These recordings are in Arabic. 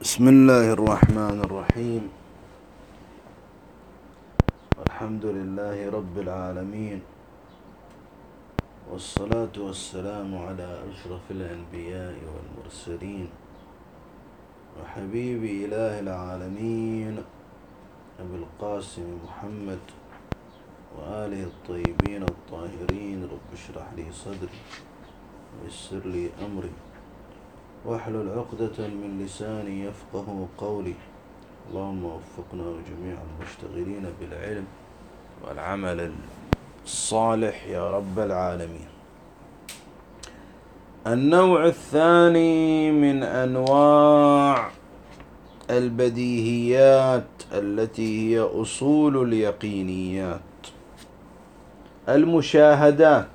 بسم الله الرحمن الرحيم. الحمد لله رب العالمين، والصلاة والسلام على أشرف الأنبياء والمرسلين وحبيب إله العالمين أبي القاسم محمد وآله الطيبين الطاهرين. رب اشرح لي صدري ويسر لي أمري واحلل عقدة من لساني يفقه قولي. اللهم وفقنا وجميع المشتغلين بالعلم والعمل الصالح يا رب العالمين. النوع الثاني من أنواع البديهيات التي هي أصول اليقينيات، المشاهدات،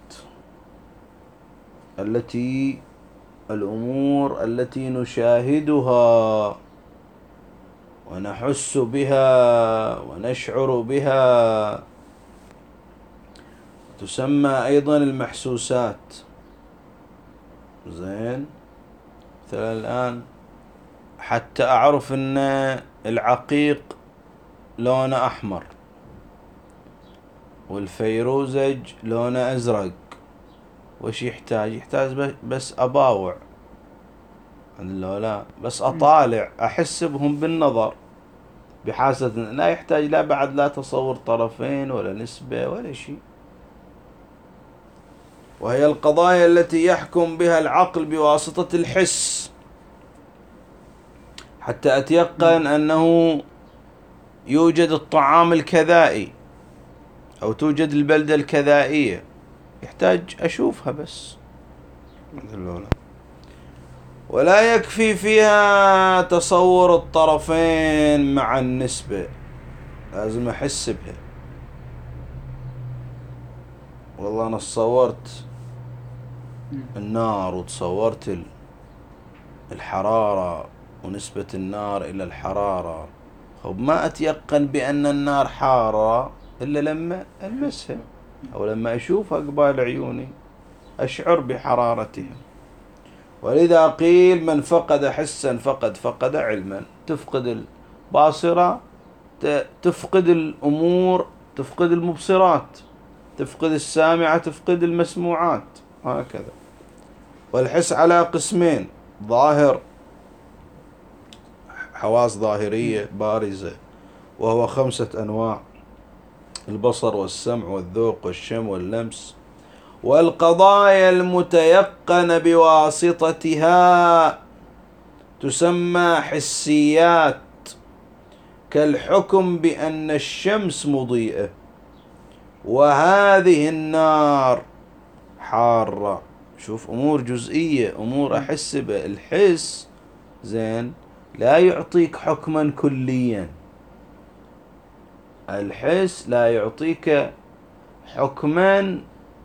الأمور التي نشاهدها ونحس بها ونشعر بها، تسمى أيضا المحسوسات. زين، مثلا الآن حتى أعرف أن العقيق لونه أحمر والفيروزج لونه أزرق، وش يحتاج؟ يحتاج بس أباوع، لا بس أطالع أحس بهم بالنظر بحاسة، لا يحتاج لا بعد لا تصور طرفين ولا نسبة ولا شيء. وهي القضايا التي يحكم بها العقل بواسطة الحس حتى أتيقن أنه يوجد الطعام الكذائي أو توجد البلدة الكذائية، يحتاج أشوفها بس. ولا يكفي فيها تصور الطرفين مع النسبة، لازم أحس بها. والله أنا تصورت النار وتصورت الحرارة ونسبة النار إلى الحرارة، خب ما أتيقن بأن النار حارة إلا لما ألمسها أو لما أشوفها قبال عيوني أشعر بحرارتها. ولذا قيل من فقد حسا فقد علما. تفقد الباصرة تفقد الأمور، تفقد المبصرات، تفقد السامعة تفقد المسموعات، هكذا. والحس على قسمين: ظاهر، حواس ظاهرية بارزة، وهو 5 أنواع: البصر والسمع والذوق والشم واللمس. والقضايا المتيقن بواسطتها تسمى حسيات، كالحكم بأن الشمس مضيئة وهذه النار حارة. شوف، أمور جزئية، أمور أحس بها. الحس زين لا يعطيك حكما كليا، الحس لا يعطيك حكما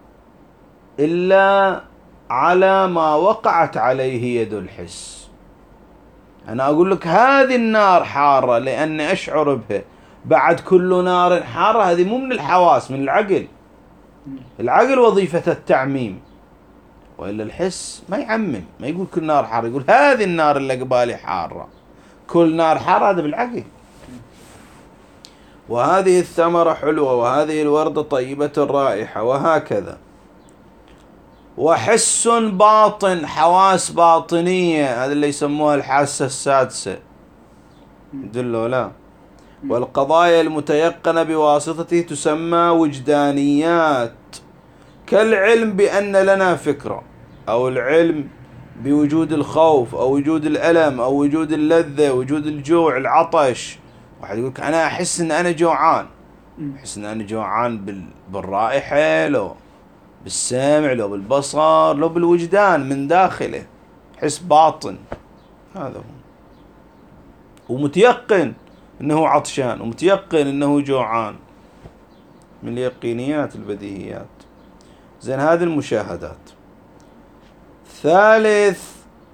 إلا على ما وقعت عليه يد الحس. أنا أقول لك هذه النار حارة لأني أشعر بها، بعد كل نار حارة هذه مو من الحواس، من العقل. العقل وظيفة التعميم، وإلا الحس ما يعمم، ما يقول كل نار حارة، يقول هذه النار اللي قبالي حارة. كل نار حارة هذا بالعقل. وهذه الثمرة حلوة، وهذه الوردة طيبة الرائحة، وهكذا. وحس باطن، حواس باطنية، هذا اللي يسموها الحاسة السادسة، دلوا لا. والقضايا المتيقنة بواسطته تسمى وجدانيات، كالعلم بأن لنا فكرة، أو العلم بوجود الخوف أو وجود الألم أو وجود اللذة، وجود الجوع، العطش. واحد يقولك أنا أحس أن أنا جوعان، أحس أن أنا جوعان بالرائحة، لو بالسمع، لو بالبصر، لو بالوجدان من داخله، حس باطن. هذا هو، ومتيقن أنه عطشان ومتيقن أنه جوعان، من اليقينيات البديهيات. زين، هذه المشاهدات. ثالث،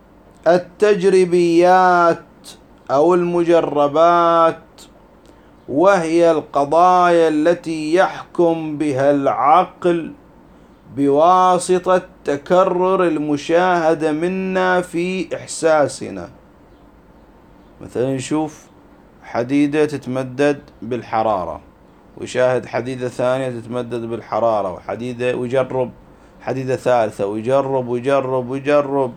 التجريبيات أو المجربات، وهي القضايا التي يحكم بها العقل بواسطة تكرر المشاهدة منا في إحساسنا. مثلا يشوف حديدة تتمدد بالحرارة، ويشاهد حديدة ثانية تتمدد بالحرارة، وحديدة، ويجرب حديدة ثالثة، ويجرب ويجرب ويجرب،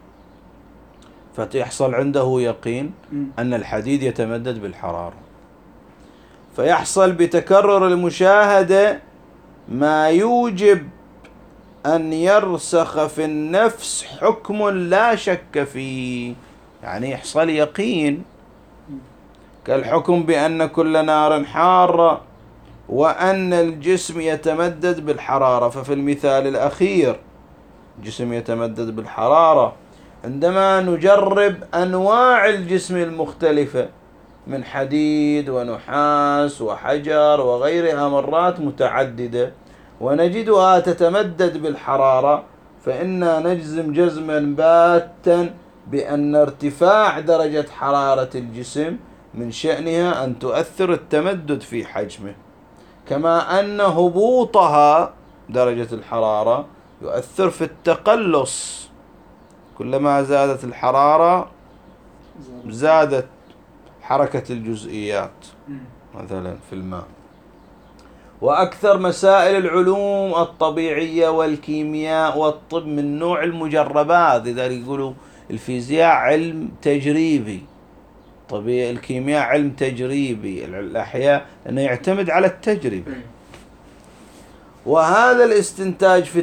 فيحصل عنده يقين أن الحديد يتمدد بالحرارة. فيحصل بتكرر المشاهدة ما يوجب أن يرسخ في النفس حكم لا شك فيه، يعني يحصل يقين، كالحكم بأن كل نار حارة، وأن الجسم يتمدد بالحرارة. ففي المثال الأخير الجسم يتمدد بالحرارة، عندما نجرب أنواع الجسم المختلفة من حديد ونحاس وحجر وغيرها مرات متعددة، ونجدها تتمدد بالحرارة، فإنا نجزم جزما باتا بأن ارتفاع درجة حرارة الجسم من شأنها أن تؤثر التمدد في حجمه، كما أن هبوطها درجة الحرارة يؤثر في التقلص. كلما زادت الحرارة زادت حركة الجزئيات مثلا في الماء. وأكثر مسائل العلوم الطبيعية والكيمياء والطب من نوع المجربات، لذلك يقولوا الفيزياء علم تجريبي، طبيعي الكيمياء علم تجريبي، الأحياء أنه يعتمد على التجربة. وهذا الاستنتاج في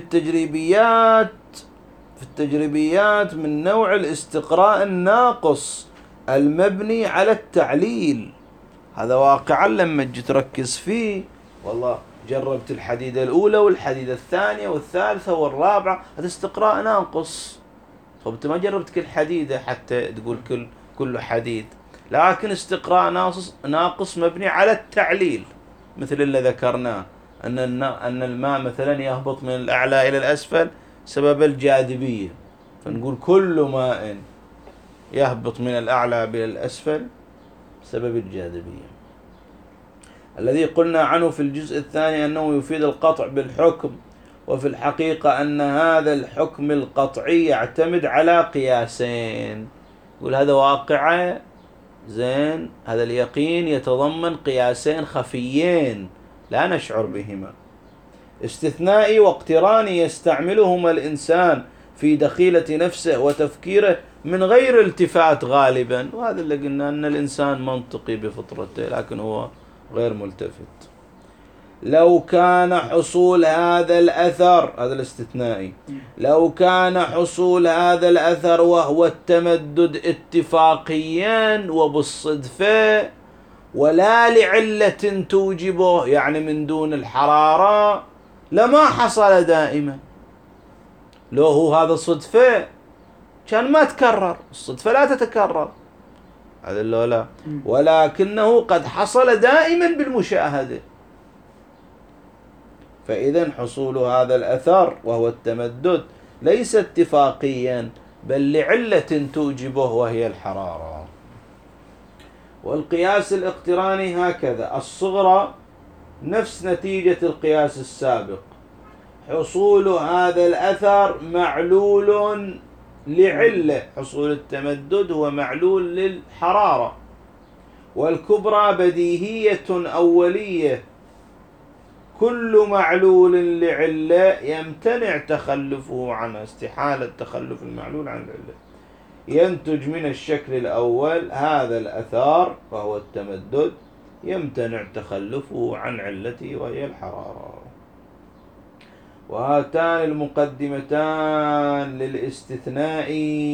التجريبيات من نوع الاستقراء الناقص المبني على التعليل. هذا واقعا لما تجي تركز فيه، والله جربت الحديدة الأولى والحديدة الثانية والثالثة والرابعة، هذا استقراء ناقص. طب أنت ما جربت كل حديدة حتى تقول كل حديد، لكن استقراء ناقص مبني على التعليل، مثل اللي ذكرناه أن الماء مثلا يهبط من الأعلى إلى الأسفل سبب الجاذبية، فنقول كل ماء يهبط من الأعلى إلى الأسفل سبب الجاذبية. الذي قلنا عنه في الجزء الثاني أنه يفيد القطع بالحكم، وفي الحقيقة أن هذا الحكم القطعي يعتمد على قياسين. يقول هذا واقعة زين، هذا اليقين يتضمن قياسين خفيين لا نشعر بهما، استثنائي واقتراني يستعملهما الإنسان في دخيلة نفسه وتفكيره من غير التفات غالبا. وهذا اللي قلنا أن الإنسان منطقي بفطرته لكن هو غير ملتفت. لو كان حصول هذا الأثر، هذا الاستثنائي، لو كان حصول هذا الأثر وهو التمدد اتفاقيا وبالصدفة ولا لعلة توجبه، يعني من دون الحرارة، لما حصل دائما. لو هو هذا صدفة كان ما تكرر، الصدفة لا تتكرر، هذا اللي لا، ولكنه قد حصل دائما بالمشاهدة. فإذا حصول هذا الأثر وهو التمدد ليس اتفاقيا بل لعلة توجبه وهي الحرارة. والقياس الاقتراني هكذا، الصغرى نفس نتيجة القياس السابق، حصول هذا الأثر معلول لعلة، حصول التمدد هو معلول للحرارة. والكبرى بديهية أولية، كل معلول لعلة يمتنع تخلفه عنها، استحالة تخلف المعلول عن العلة، ينتج من الشكل الأول هذا الأثار وهو التمدد يمتنع تخلفه عن علته وهي الحرارة. وهاتان المقدمتان للاستثناء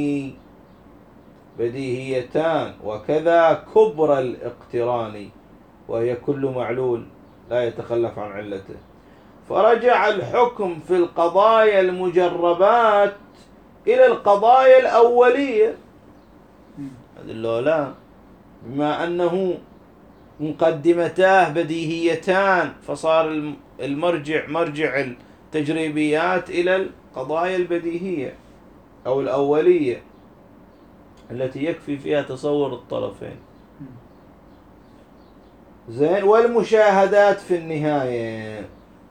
بديهيتان، وكذا كبرى الاقتران وهي كل معلول لا يتخلف عن علته. فرجع الحكم في القضايا المجربات إلى القضايا الأولية، هذا اللولا، بما أنه مقدمتاه بديهيتان، فصار مرجع التجريبيات إلى القضايا البديهية أو الأولية التي يكفي فيها تصور الطرفين. زين. والمشاهدات في النهاية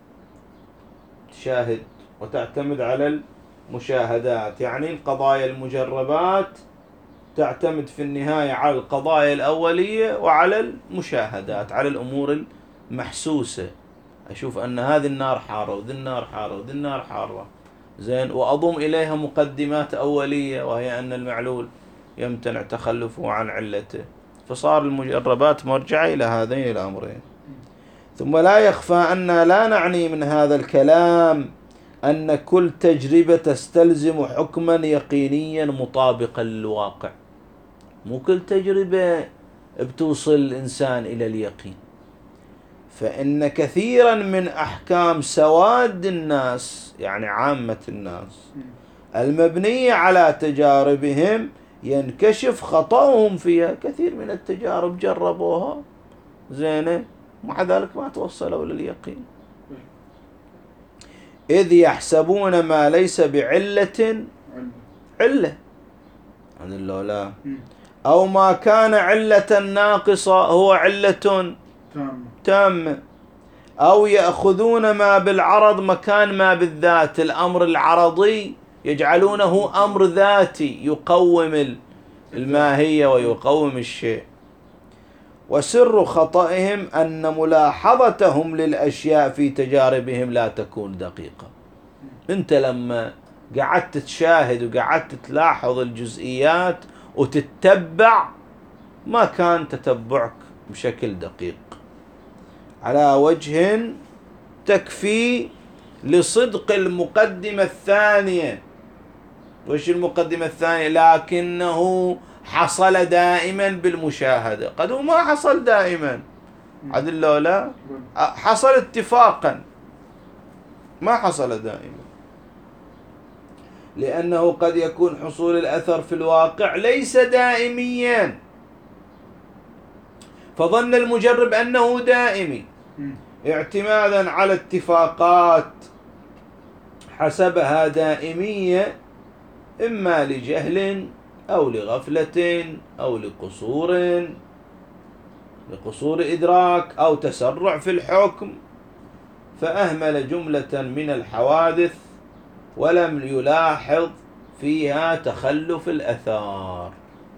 تشاهد وتعتمد على المشاهدات، يعني القضايا المجربات تعتمد في النهاية على القضايا الأولية وعلى المشاهدات، على الأمور المحسوسة. أشوف أن هذه النار حارة وذي النار حارة وذي النار حارة، زين، وأضم إليها مقدمات أولية، وهي أن المعلول يمتنع تخلفه عن علته، فصار المجربات مرجعة إلى هذين الأمرين. ثم لا يخفى أننا لا نعني من هذا الكلام أن كل تجربة تستلزم حكما يقينيا مطابقا للواقع. مو كل تجربة بتوصل الإنسان إلى اليقين، فإن كثيرا من أحكام سواد الناس، يعني عامة الناس، المبنية على تجاربهم ينكشف خطأهم فيها. كثير من التجارب جربوها زينة، مع ذلك ما توصلوا لليقين، إذ يحسبون ما ليس بعلة علة، لا، أو ما كان علة ناقصة هو علة تامة، أو يأخذون ما بالعرض مكان ما بالذات. الأمر العرضي يجعلونه أمر ذاتي يقوم الماهية ويقوم الشيء. وسر خطئهم أن ملاحظتهم للأشياء في تجاربهم لا تكون دقيقة. أنت لما قعدت تشاهد وقعدت تلاحظ الجزئيات وتتبع، ما كان تتبعك بشكل دقيق على وجه تكفي لصدق المقدمة الثانية. وش المقدمة الثانية؟ لكنه حصل دائما بالمشاهدة. قد هو ما حصل دائما، عدل لو لا، حصل اتفاقا، ما حصل دائما، لأنه قد يكون حصول الأثر في الواقع ليس دائميا، فظن المجرب أنه دائمي اعتمادا على اتفاقات حسبها دائمية، إما لجهل أو لغفلة أو لقصور إدراك أو تسرع في الحكم، فأهمل جملة من الحوادث ولم يلاحظ فيها تخلف الأثار.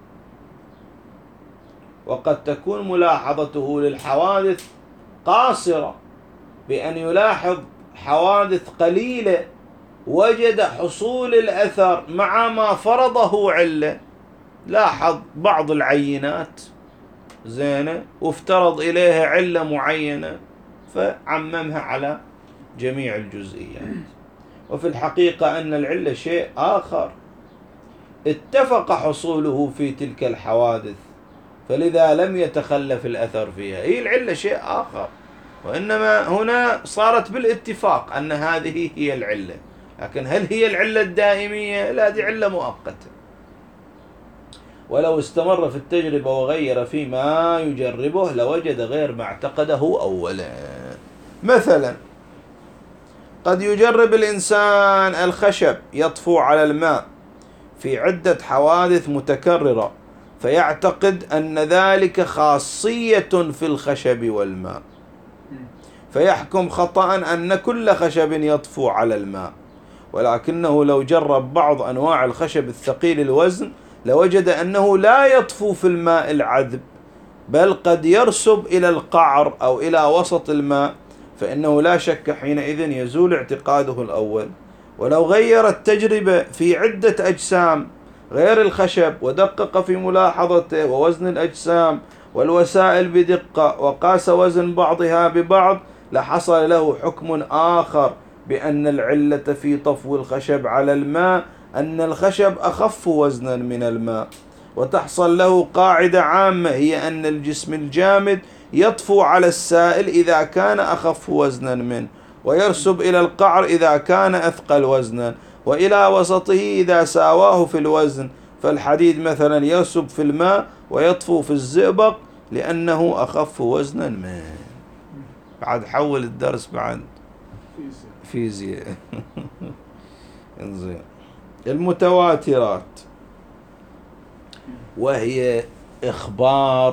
وقد تكون ملاحظته للحوادث قاصرة، بأن يلاحظ حوادث قليلة وجد حصول الأثر مع ما فرضه علة. لاحظ بعض العينات زينة وافترض إليها علة معينة فعممها على جميع الجزئيات، وفي الحقيقة أن العلة شيء آخر اتفق حصوله في تلك الحوادث، فلذا لم يتخلف الأثر فيها. هي العلة شيء آخر، وإنما هنا صارت بالاتفاق أن هذه هي العلة، لكن هل هي العلة الدائمية؟ لا، دي علة مؤقتة. ولو استمر في التجربة وغير فيما يجربه لوجد غير ما اعتقده أولا. مثلا قد يجرب الإنسان الخشب يطفو على الماء في عدة حوادث متكررة، فيعتقد أن ذلك خاصية في الخشب والماء، فيحكم خطأ أن كل خشب يطفو على الماء. ولكنه لو جرب بعض أنواع الخشب الثقيل الوزن لوجد أنه لا يطفو في الماء العذب، بل قد يرسب إلى القعر أو إلى وسط الماء، فإنه لا شك حينئذ يزول اعتقاده الأول. ولو غير التجربة في عدة أجسام غير الخشب ودقق في ملاحظته ووزن الأجسام والوسائل بدقة وقاس وزن بعضها ببعض لحصل له حكم آخر بأن العلة في طفو الخشب على الماء أن الخشب أخف وزنا من الماء. وتحصل له قاعدة عامة، هي أن الجسم الجامد يطفو على السائل إذا كان أخف وزنا منه، ويرسب إلى القعر إذا كان أثقل وزنا، وإلى وسطه إذا ساواه في الوزن. فالحديد مثلا يرسب في الماء ويطفو في الزئبق لأنه أخف وزنا منه. بعد حول الدرس بعد فيزياء. انزين. المتواترات وهي إخبار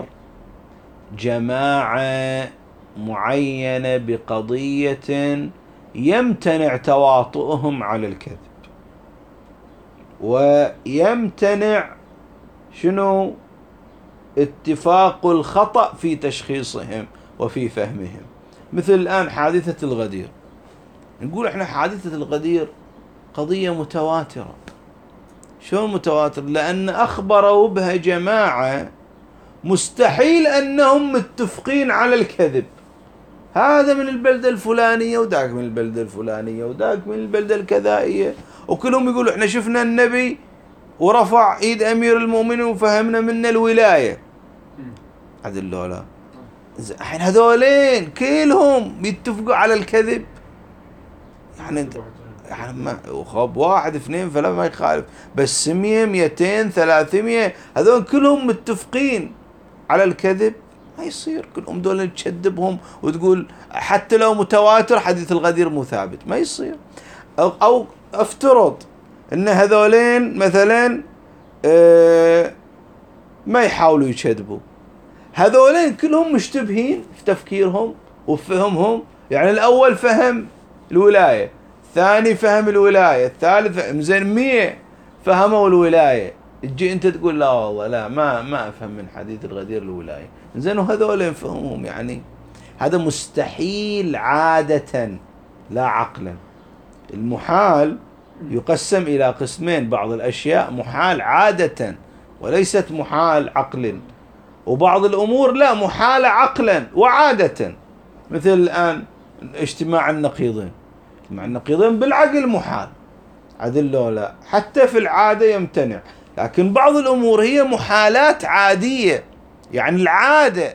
جماعة معينة بقضية يمتنع تواطؤهم على الكذب، ويمتنع شنو اتفاق الخطأ في تشخيصهم وفي فهمهم. مثل الآن حادثة الغدير، نقول احنا حادثة الغدير قضية متواترة. شلون متواتر؟ لأن أخبروا بها جماعة مستحيل أنهم متفقين على الكذب. هذا من البلدة الفلانية وذاك من البلدة الفلانية وذاك من البلدة الكذائية، وكلهم يقولوا احنا شفنا النبي ورفع ايد امير المؤمنين وفهمنا منه الولاية. عدل لا الحين هذولين كلهم يتفقوا على الكذب؟ يعني ما خب واحد اثنين فلا ما يخالف، بس 100 200 300 هذول كلهم متفقين على الكذب؟ ما يصير. كلهم دول تشدبهم وتقول حتى لو متواتر حديث الغدير مو ثابت، ما يصير. او افترض ان هذولين مثلا ما يحاولوا يكذبوا، هذولين كلهم مشتبهين في تفكيرهم وفهمهم. يعني الاول فهم الولاية، الثاني فهم الولاية، الثالث زين 100 فهموا الولاية، تجي انت تقول لا والله لا ما افهم من حديث الغدير الولاية. زين وهذول فهمهم؟ يعني هذا مستحيل عادة لا عقلا. المحال يقسم إلى قسمين، بعض الأشياء محال عادة وليست محال عقل، وبعض الأمور لا محالة عقلا وعادة. مثل الآن اجتماع النقيضين، اجتماع النقيضين بالعقل محال، عدل لو لا حتى في العادة يمتنع. لكن بعض الأمور هي محالات عادية، يعني العادة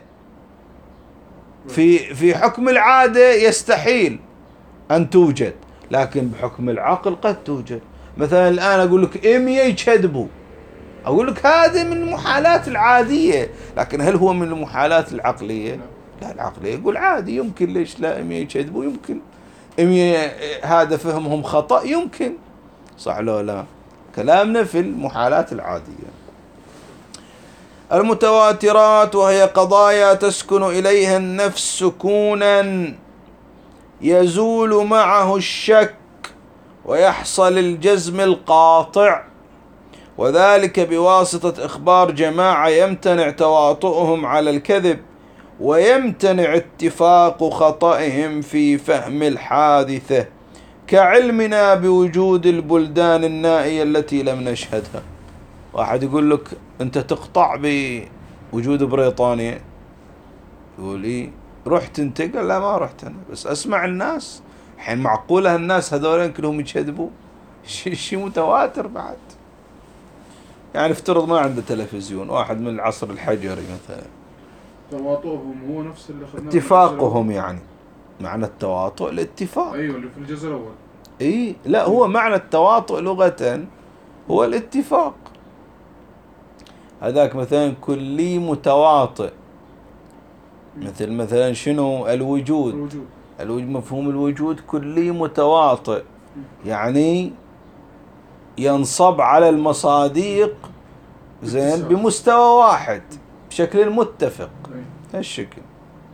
في حكم العادة يستحيل أن توجد، لكن بحكم العقل قد توجد. مثلا الآن أقول لك 100 يكذبوا، أقول لك هذا من المحالات العادية، لكن هل هو من المحالات العقلية؟ لا، العقلية يقول عادي، يمكن، ليش لا 100 يكذبوا، يمكن 100 هذا فهمهم خطأ، يمكن، صح لو لا؟ كلامنا في المحالات العادية. المتواترات وهي قضايا تسكن إليها النفس سكونا يزول معه الشك ويحصل الجزم القاطع، وذلك بواسطة إخبار جماعة يمتنع تواطؤهم على الكذب ويمتنع اتفاق خطئهم في فهم الحادثة، كعلمنا بوجود البلدان النائية التي لم نشهدها. واحد يقول لك أنت تقطع بوجود بريطانيا، يقول إيه رحت أنت؟ قال لا ما رحت أنا، بس أسمع الناس. الحين معقولة الناس هذولين كلهم يكذبوا؟ شيء متواتر بعد. يعني افترض ما عنده تلفزيون، واحد من العصر الحجري مثلا، تواطؤهم هو نفس اللي خدناه اتفاقهم، يعني معنى التواطؤ الاتفاق. ايوه اللي في الجزء الاول. اي لا، هو معنى التواطؤ لغة هو الاتفاق. هذاك مثلا كلي متواطئ، مثلا شنو الوجود. مفهوم الوجود كلي متواطئ، يعني ينصب على المصادق زين بمستوى واحد بشكل متفق، هالشكل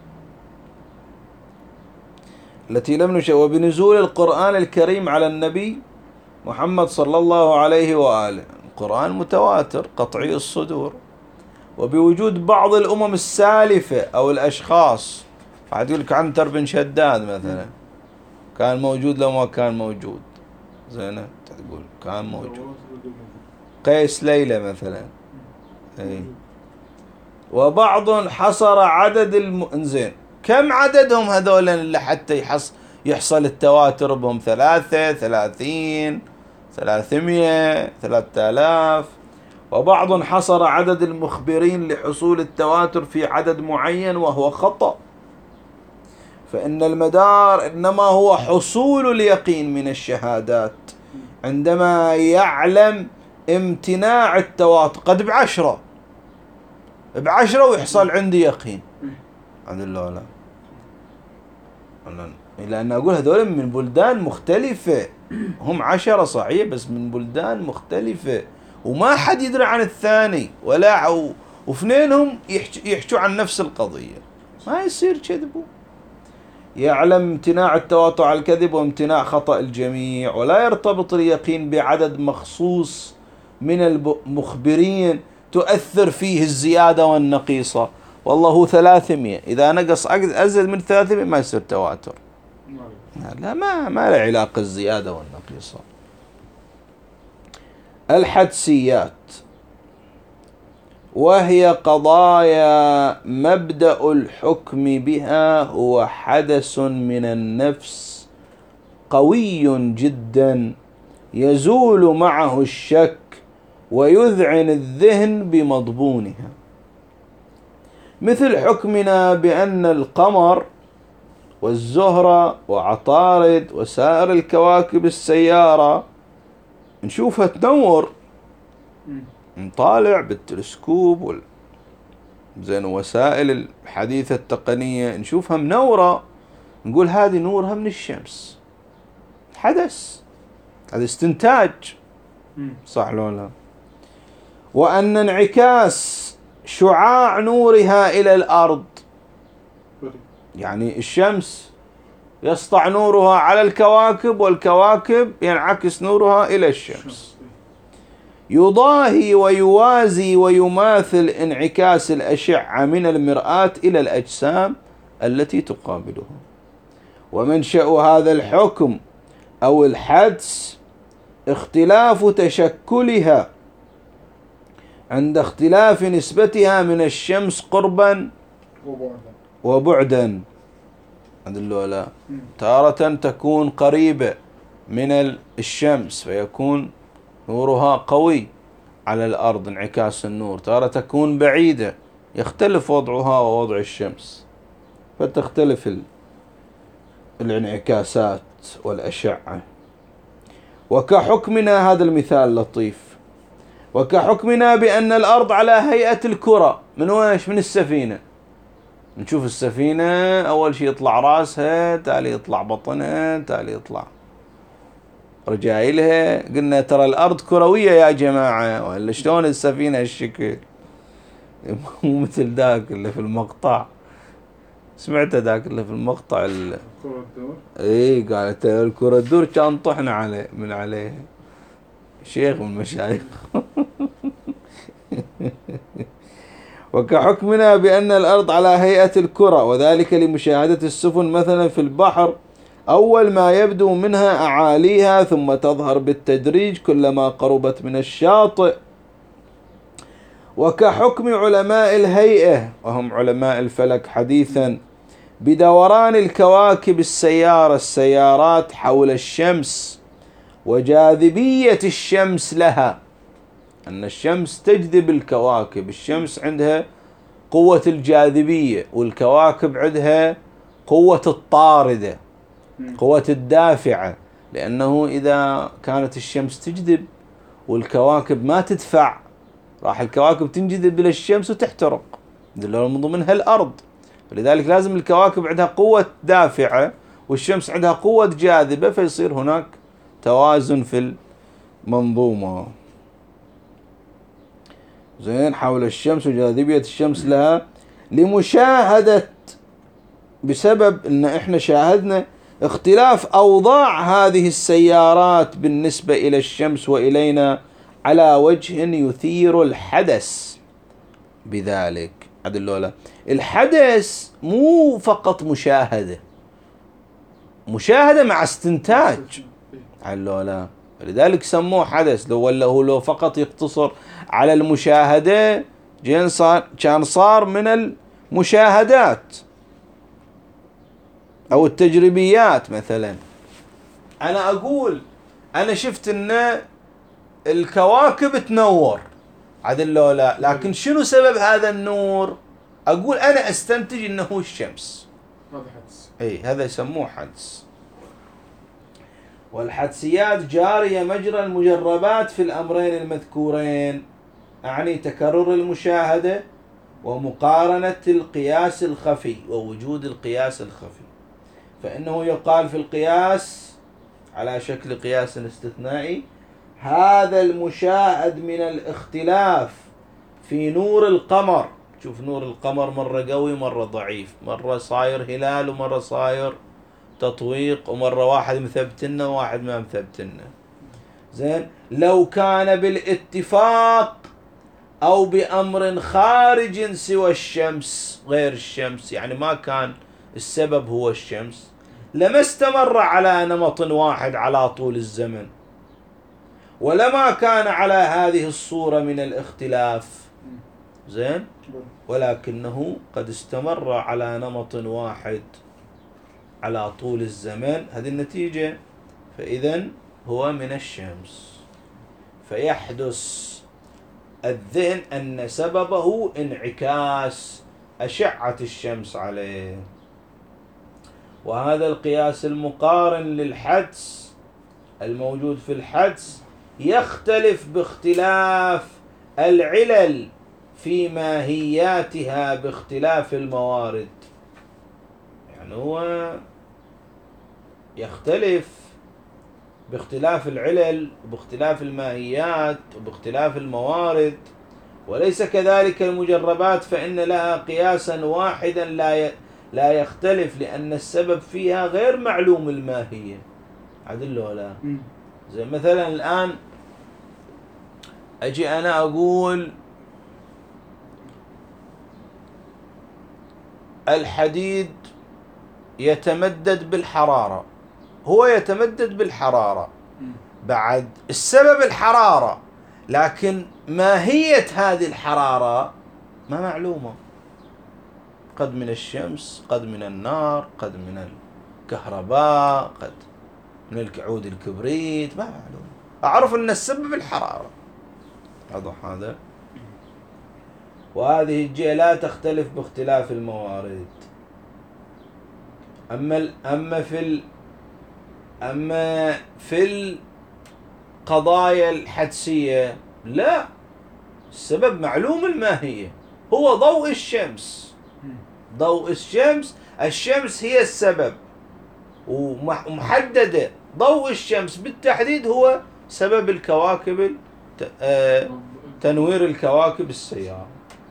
التي لم نشأ. وبنزول القرآن الكريم على النبي محمد صلى الله عليه وآله، القرآن متواتر قطعي الصدور. وبوجود بعض الأمم السالفة أو الأشخاص، واحد يقول لك عنتر بن شداد مثلا كان موجود لو ما كان موجود، زين تقول كان موجود. قيس ليلى مثلا، اي. وبعض حصر عدد انزين، كم عددهم هذول اللي حتى يحصل التواتر بهم؟ 3 30 300 3000. وبعض حصر عدد المخبرين لحصول التواتر في عدد معين، وهو خطأ، فإن المدار إنما هو حصول اليقين من الشهادات عندما يعلم امتناع التواتر. قد ب10 ويحصل عندي يقين، عند الله لا. لأن أقول هذول من بلدان مختلفة، هم 10 صحيح بس من بلدان مختلفة، وما حد يدري عن الثاني ولا واثنينهم يحكوا عن نفس القضية، ما يصير كذبوا. يعلم امتناع التواطؤ على الكذب وامتناع خطأ الجميع، ولا يرتبط اليقين بعدد مخصوص من المخبرين تؤثر فيه الزيادة والنقيصة؟ والله هو 300، إذا نقص أزيد من 300 ما يصير تواتر. لا، ما له علاقة الزيادة والنقيصة. الحدسيات، وهي قضايا مبدأ الحكم بها هو حدث من النفس قوي جدا يزول معه الشك ويذعن الذهن بمضمونها، مثل حكمنا بأن القمر والزهرة وعطارد وسائر الكواكب السيارة نشوفها تنور، نطالع بالتلسكوب زين وسائل الحديثة التقنية نشوفها منورة، نقول هذه نورها من الشمس، حدث، هذا استنتاج، صح لو لا؟ وأن انعكاس شعاع نورها إلى الأرض، يعني الشمس يسطع نورها على الكواكب والكواكب ينعكس نورها إلى الشمس، يضاهي ويوازي ويماثل انعكاس الأشعة من المرآة إلى الأجسام التي تقابلها. ومنشأ هذا الحكم أو الحدس اختلاف تشكلها عند اختلاف نسبتها من الشمس قربا وبعدا. لا، تارة تكون قريبة من الشمس فيكون نورها قوي على الأرض انعكاس النور، تارة تكون بعيدة يختلف وضعها ووضع الشمس، فتختلف الانعكاسات والأشعة. وكحكمنا، هذا المثال لطيف، وكحكمنا بأن الأرض على هيئة الكرة، من ويش؟ من السفينة، نشوف السفينة أول شيء يطلع راسها، تالي يطلع بطنها، تالي يطلع رجائلها، قلنا ترى الأرض كروية يا جماعة، ولا شلون السفينة الشكل؟ مو مثل ذاك اللي في المقطع، سمعت ذاك اللي في المقطع الكرة الدور؟ اي قالت الكرة الدور، كان طحنا عليه من عليه شيخ من المشايخ. وكحكمنا بأن الأرض على هيئة الكرة، وذلك لمشاهدة السفن مثلا في البحر، أول ما يبدو منها أعاليها ثم تظهر بالتدريج كلما قربت من الشاطئ. وكحكم علماء الهيئة وهم علماء الفلك حديثا بدوران الكواكب السيارات حول الشمس وجاذبية الشمس لها، أن الشمس تجذب الكواكب، الشمس عندها قوة الجاذبية والكواكب عندها قوة الطاردة، قوة الدافعة، لأنه إذا كانت الشمس تجذب والكواكب ما تدفع راح الكواكب تنجذب إلى الشمس وتحترق، من ضمنها الأرض، ولذلك لازم الكواكب عندها قوة دافعة والشمس عندها قوة جاذبة، فيصير هناك توازن في المنظومة. زين، حول الشمس وجاذبية الشمس لها لمشاهدة، بسبب ان احنا شاهدنا اختلاف اوضاع هذه السيارات بالنسبة الى الشمس والينا على وجه يثير الحدث بذلك. عدل الحدث مو فقط مشاهدة مع استنتاج، عدل لذلك سموه حدث. لو فقط يقتصر على المشاهدة كان صار من المشاهدات أو التجريبيات. مثلا أنا أقول أنا شفت أن الكواكب تنور، عدل لا، لكن شنو سبب هذا النور؟ أقول أنا أستنتج أنه هو الشمس، هذا حدس. أي هذا يسموه حدس. والحدسيات جارية مجرى المجربات في الأمرين المذكورين، أعني تكرر المشاهدة ومقارنة القياس الخفي ووجود القياس الخفي. فإنه يقال في القياس على شكل قياس استثنائي: هذا المشاهد من الاختلاف في نور القمر، شوف نور القمر مرة قوي مرة ضعيف، مرة صاير هلال ومرة صاير تطويق، ومرة واحد مثبتنا وواحد ما مثبتنا. زين، لو كان بالاتفاق أو بأمر خارج سوى الشمس غير الشمس، يعني ما كان السبب هو الشمس، لما استمر على نمط واحد على طول الزمن، ولما كان على هذه الصورة من الاختلاف، زين، ولكنه قد استمر على نمط واحد على طول الزمن، هذه النتيجة، فإذن هو من الشمس. فيحدث الذهن أن سببه انعكاس أشعة الشمس عليه. وهذا القياس المقارن للحدس الموجود في الحدس يختلف باختلاف العلل في ماهياتها باختلاف الموارد. يعني هو يختلف باختلاف العلل وباختلاف الماهيات وباختلاف الموارد، وليس كذلك المجربات، فإن لها قياسا واحدا لا يختلف، لأن السبب فيها غير معلوم الماهية. عدل ولا زي مثلا الآن أجي أنا أقول الحديد يتمدد بالحرارة، هو يتمدد بالحرارة، بعد السبب الحرارة، لكن ماهية هذه الحرارة ما معلومة، قد من الشمس، قد من النار، قد من الكهرباء، قد من الكعود الكبريت، ما معلوم، أعرف أن السبب الحرارة. هذا وهذه الجهة لا تختلف باختلاف الموارد. أما في القضايا الحدسية لا، السبب معلوم الماهية، هو ضوء الشمس. ضوء الشمس هي السبب، ومحددة ضوء الشمس بالتحديد هو سبب الكواكب، تنوير الكواكب السيارة.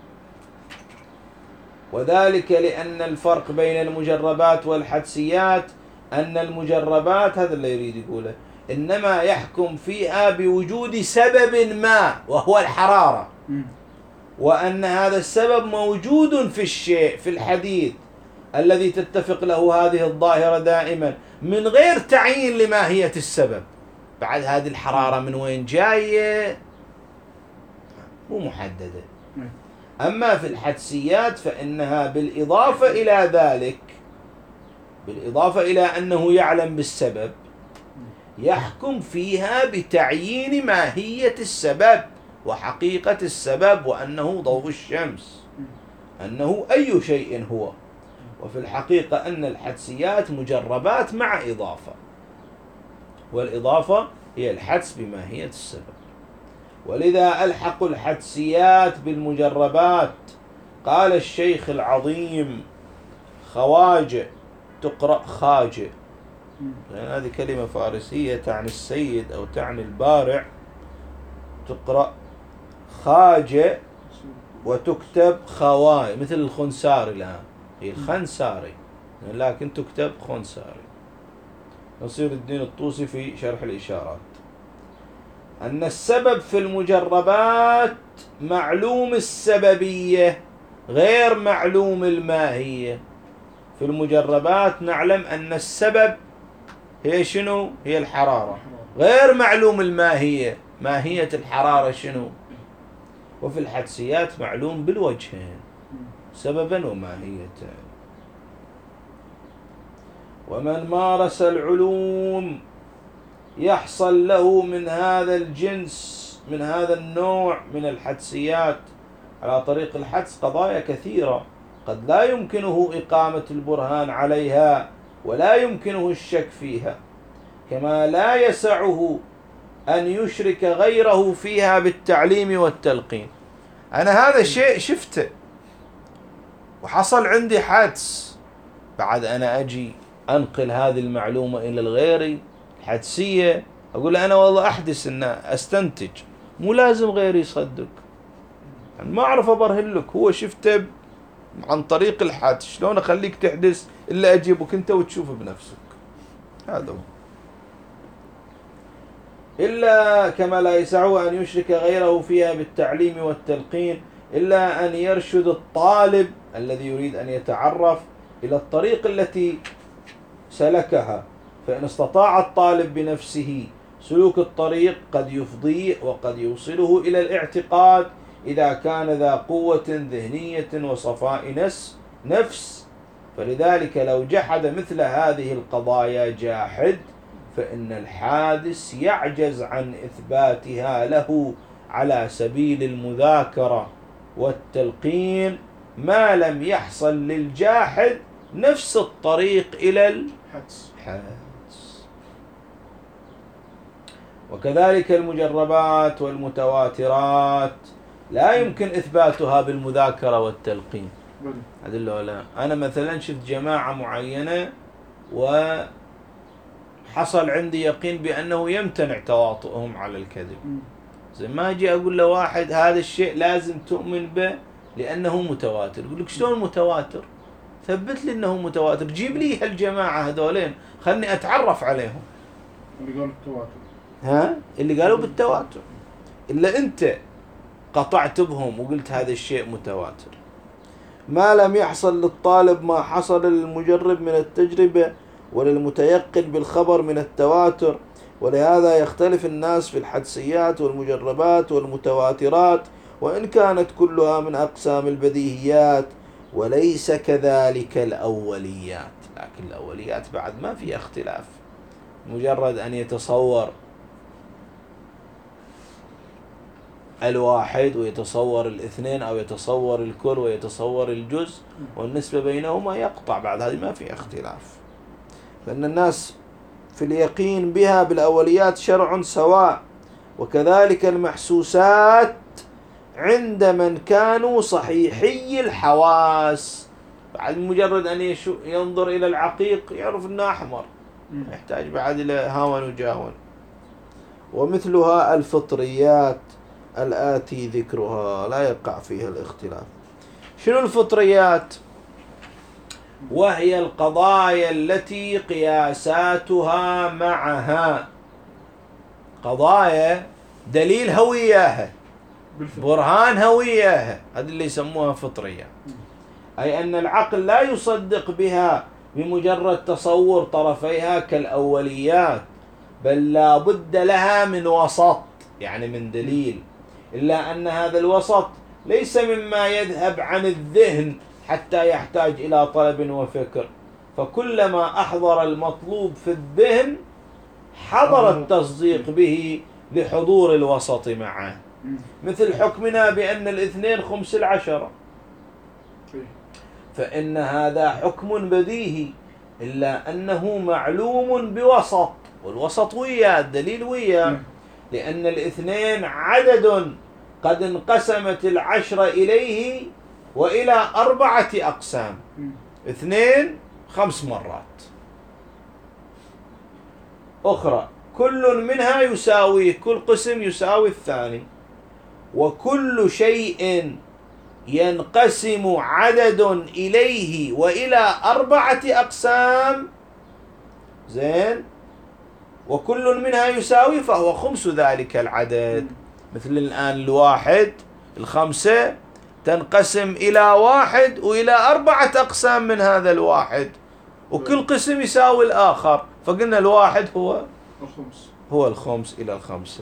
وذلك لأن الفرق بين المجربات والحدسيات أن المجربات، هذا اللي يريد يقوله، إنما يحكم فيها بوجود سبب ما وهو الحرارة، وأن هذا السبب موجود في الشيء، في الحديد الذي تتفق له هذه الظاهرة دائما من غير تعيين لماهية السبب. بعد هذه الحرارة من وين جاية مو محددة. أما في الحدسيات فإنها بالإضافة إلى ذلك، بالإضافة إلى أنه يعلم بالسبب، يحكم فيها بتعيين ماهية السبب وحقيقة السبب، وأنه ضوء الشمس، أنه أي شيء هو. وفي الحقيقة أن الحدسيات مجربات مع إضافة، والإضافة هي الحدس بماهية السبب. ولذا ألحقوا الحدسيات بالمجربات. قال الشيخ العظيم خواجة، تقرأ خاجة، لأن هذه كلمة فارسية تعني السيد أو تعني البارع، تقرأ خاجة وتكتب خواي، مثل الخنساري الآن، هي الخنساري لكن تكتب خنساري. نصير الدين الطوسي في شرح الإشارات أن السبب في المجربات معلوم السببية غير معلوم الماهية. في المجربات نعلم أن السبب هي شنو؟ هي الحرارة، غير معلوم الماهية، ماهية الحرارة شنو؟ وفي الحدسيات معلوم بالوجهين، سببا وماهية. ومن مارس العلوم يحصل له من هذا الجنس، من هذا النوع من الحدسيات على طريق الحدس قضايا كثيرة قد لا يمكنه إقامة البرهان عليها ولا يمكنه الشك فيها، كما لا يسعه أن يشرك غيره فيها بالتعليم والتلقين. أنا هذا الشيء شفته وحصل عندي حدس، بعد أنا أجي أنقل هذه المعلومة إلى الغيري الحدسية، أقول له أنا والله أحدث أن أستنتج، مو لازم غيري يصدق، يعني ما أعرف أبرهن لك، هو شفته عن طريق الحدس، شلون أخليك تحدث إلا أجيبك أنت وتشوفه بنفسك. هذا هو. إلا كما لا يسعه أن يشرك غيره فيها بالتعليم والتلقين، إلا أن يرشد الطالب الذي يريد أن يتعرف إلى الطريق التي سلكها. فإن استطاع الطالب بنفسه سلوك الطريق قد يفضيه وقد يوصله إلى الاعتقاد إذا كان ذا قوة ذهنية وصفاء نفس. فلذلك لو جحد مثل هذه القضايا جاحد، فإن الحادث يعجز عن إثباتها له على سبيل المذاكرة والتلقين ما لم يحصل للجاحد نفس الطريق إلى الحدس. وكذلك المجربات والمتواترات لا يمكن إثباتها بالمذاكرة والتلقين. هذا لا. أنا مثلا شفت جماعة معينة وحصل عندي يقين بأنه يمتنع تواطؤهم على الكذب، زي ما أجي أقول لواحد هذا الشيء لازم تؤمن به لأنه متواتر، يقول لك شلون متواتر؟ ثبت لي أنه متواتر، جيب لي هالجماعة هذولين خلني أتعرف عليهم. اللي قالوا بالتواتر، اللي قالوا بالتواتر، إلا أنت قطعت بهم وقلت هذا الشيء متواتر. ما لم يحصل للطالب ما حصل للمجرب من التجربة وللمتيقن بالخبر من التواتر. ولهذا يختلف الناس في الحدسيات والمجربات والمتواترات، وإن كانت كلها من أقسام البديهيات، وليس كذلك الأوليات. لكن الأوليات بعد ما في اختلاف، مجرد أن يتصور الواحد ويتصور الاثنين أو يتصور الكل ويتصور الجزء والنسبة بينهما يقطع، بعد هذه ما في اختلاف. فإن الناس في اليقين بها بالأوليات شرع سواء، وكذلك المحسوسات عند من كانوا صحيحي الحواس. بعد مجرد أن ينظر إلى العقيق يعرف أنه أحمر، يحتاج بعد إلى هاون وجاون. ومثلها الفطريات الآتي ذكرها لا يقع فيها الاختلاف. شنو الفطريات؟ وهي القضايا التي قياساتها معها قضايا دليل هوياها، برهان هوياها، هذا اللي يسموها فطرية. أي أن العقل لا يصدق بها بمجرد تصور طرفيها كالأوليات، بل لا بد لها من وسط، يعني من دليل، إلا أن هذا الوسط ليس مما يذهب عن الذهن حتى يحتاج إلى طلب وفكر، فكلما أحضر المطلوب في الذهن حضر التصديق به لحضور الوسط معه. مثل حكمنا بأن الاثنين خمس العشرة، فإن هذا حكم بديهي، إلا أنه معلوم بوسط، والوسط وياه الدليل وياه، لأن الاثنين عدد قد انقسمت العشرة إليه وإلى 4 أقسام، 2 5 مرات أخرى، كل منها يساوي، كل قسم يساوي الثاني. وكل شيء ينقسم عدد إليه وإلى 4 أقسام، زين، وكل منها يساوي فهو خمس ذلك العدد. مثل الآن الواحد، 5 تنقسم إلى 1 وإلى 4 أقسام من هذا الواحد، وكل قسم يساوي الآخر، فقلنا الواحد هو الخمس إلى 5.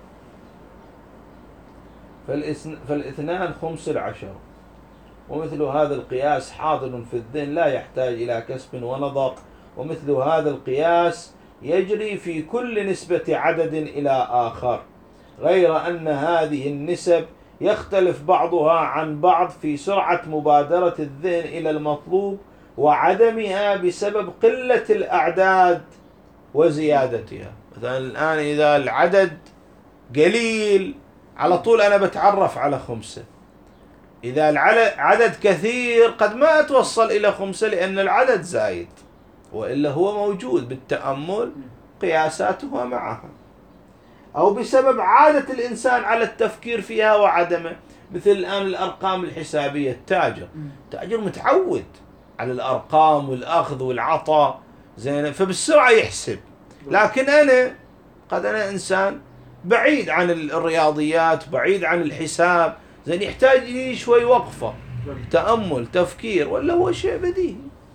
فالاثنان 5 العشر. ومثل هذا القياس حاضر في الذهن لا يحتاج إلى كسب ونظر، ومثل هذا القياس يجري في كل نسبة عدد إلى آخر، غير أن هذه النسب يختلف بعضها عن بعض في سرعة مبادرة الذهن إلى المطلوب وعدمها بسبب قلة الأعداد وزيادتها. مثلا الآن إذا العدد قليل على طول أنا بتعرف على 5، إذا العدد كثير قد ما أتوصل إلى 5 لأن العدد زايد، وإلا هو موجود بالتأمل قياساته معها، أو بسبب عادة الإنسان على التفكير فيها وعدمه. مثل الآن الأرقام الحسابية، التاجر متعود على الأرقام والأخذ والعطاء، زين، فبالسرعة يحسب. لكن أنا قد أنا إنسان بعيد عن الرياضيات، بعيد عن الحساب، زين يحتاج لي شوي وقفة، تأمل، تفكير، ولا هو شيء بديهي.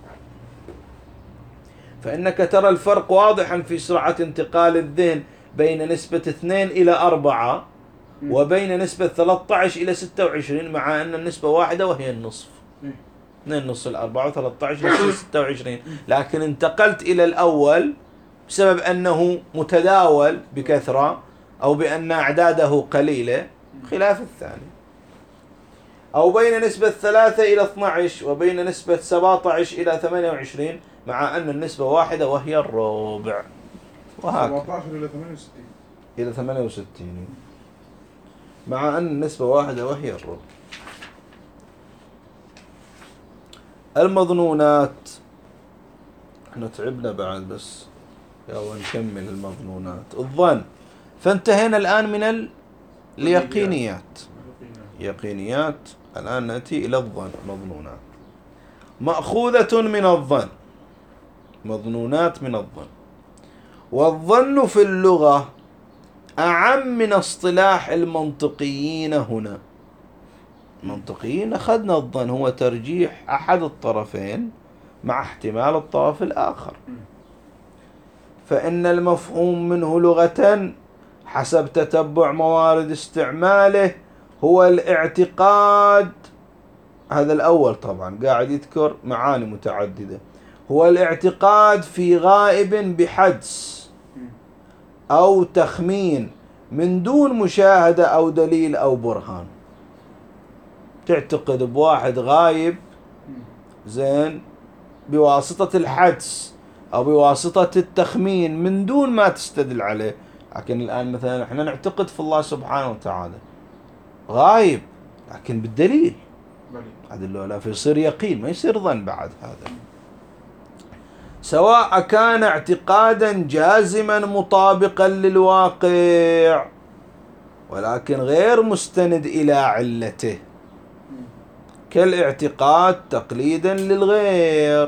فإنك ترى الفرق واضحا في سرعة انتقال الذهن بين نسبة 2 إلى 4 وبين نسبة 13 إلى 26، مع أن النسبة واحدة وهي النصف. 2 نص الأربعة و13 إلى 26، لكن انتقلت إلى الأول بسبب أنه متداول بكثرة أو بأن أعداده قليلة، خلاف الثاني. أو بين نسبة 3 إلى 12 وبين نسبة 17 إلى 28، مع أن النسبة واحدة وهي الربع. وهكذا 17 إلى 68 إلى 68، مع أن النسبة واحدة وهي الربع. المظنونات، احنا تعبنا بعد، بس يلا نكمل المظنونات. الظن، فانتهينا الآن من اليقينيات. يقينيات، الآن نأتي إلى الظن. مظنونات مأخوذة من الظن، مظنونات من الظن. والظن في اللغة أعم من اصطلاح المنطقيين هنا. المنطقيين أخذنا الظن هو ترجيح أحد الطرفين مع احتمال الطرف الآخر، فإن المفهوم منه لغة حسب تتبع موارد استعماله هو الاعتقاد. هذا الأول طبعا قاعد يذكر معاني متعددة. هو الاعتقاد في غائب بحدس أو تخمين من دون مشاهدة أو دليل أو برهان. تعتقد بواحد غايب زين بواسطة الحدس أو بواسطة التخمين من دون ما تستدل عليه. لكن الآن مثلا احنا نعتقد في الله سبحانه وتعالى غايب، لكن بالدليل، هذا اللي فيصير يقين، ما يصير ظن بعد. هذا سواء كان اعتقادا جازما مطابقا للواقع ولكن غير مستند إلى علته، كالاعتقاد تقليدا للغير،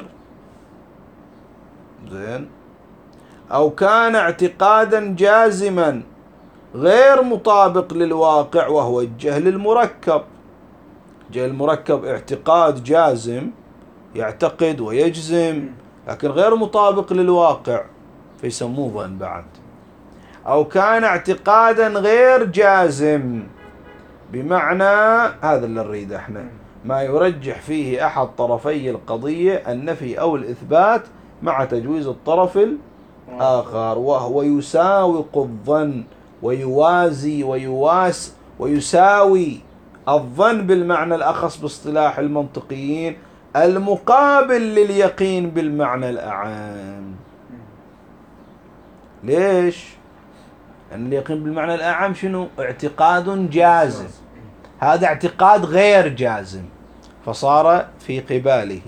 زين، أو كان اعتقادا جازما غير مطابق للواقع وهو الجهل المركب. الجهل المركب اعتقاد جازم، يعتقد ويجزم، لكن غير مطابق للواقع، فيسموه ظن بعد. أو كان اعتقادا غير جازم، بمعنى هذا اللي نريده احنا، ما يرجح فيه أحد طرفي القضية النفي أو الإثبات مع تجويز الطرف الآخر، وهو يساوق الظن ويوازي ويساوي الظن بالمعنى الأخص باصطلاح المنطقيين المقابل لليقين بالمعنى الأعم. ليش؟ لأن اليقين بالمعنى الأعم شنو؟ اعتقاد جازم، هذا اعتقاد غير جازم فصار في قباله.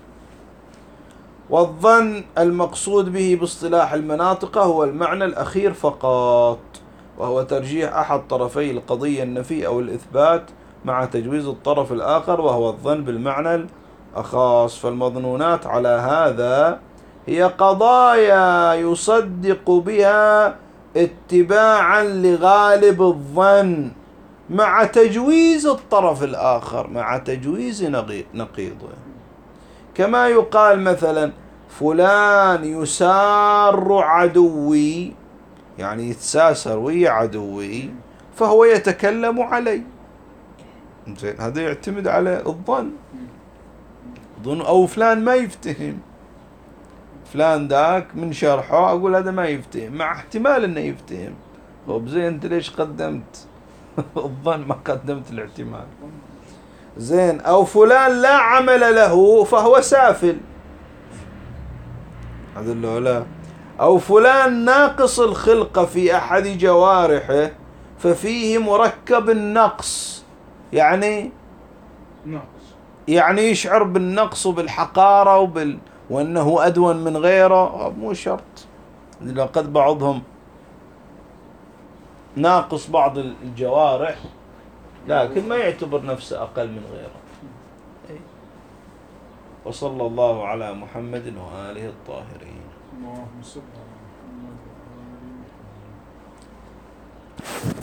والظن المقصود به باصطلاح المناطق هو المعنى الأخير فقط، وهو ترجيح أحد طرفي القضية النفي أو الإثبات مع تجويز الطرف الآخر وهو الظن بالمعنى الأخص. فالمظنونات على هذا هي قضايا يصدق بها اتباعا لغالب الظن مع تجويز الطرف الآخر، مع تجويز نقيضه. كما يقال مثلا فلان يسار عدوي، يعني يتساسر ويا عدوي فهو يتكلم علي، زين، هذا يعتمد على الظن. أو فلان ما يفتهم، فلان ذاك من شرحه أقول هذا ما يفتهم، مع احتمال أنه يفتهم. طب زين، أنت ليش قدمت الظن ما قدمت الاحتمال؟ زين. أو فلان لا عمل له فهو سافل، هذا لا. أو فلان ناقص الخلقة في أحد جوارحه ففيه مركب النقص، يعني يشعر بالنقص وبالحقارة وأنه أدون من غيره. مو شرط، لقد بعضهم ناقص بعض الجوارح لكن ما يعتبر نفسه أقل من غيره. وصلى الله على محمد وآله الطاهرين. الله.